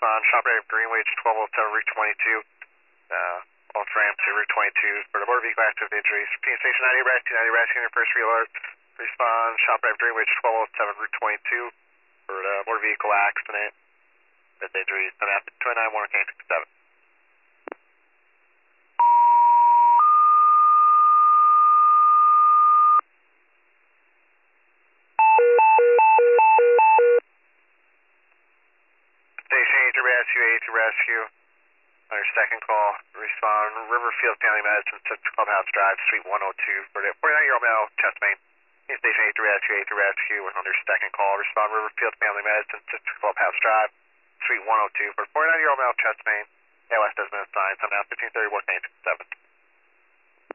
respond. Shop area of Greenwich, 1207 Route 22. Off ramp to Route 22 for the motor vehicle active injuries. P Station 90, Rescue 90, Rescue Unit, first alert. Respond. Shop area of Greenwich, 1207 Route 22 for the motor vehicle accident. With injuries. 29 Warner Kane 67. Station 8 to rescue, 8 to rescue. On your second call, respond Riverfield Family Medicine, 6 Clubhouse Drive, Suite 102 for the 49-year-old male, chest pain. Station 8 to rescue, 8 to rescue. On your second call, respond Riverfield Family Medicine, 6 Clubhouse Drive, Suite 102 for 49-year-old male, chest pain. ALS doesn't assign. I'm now 1530 West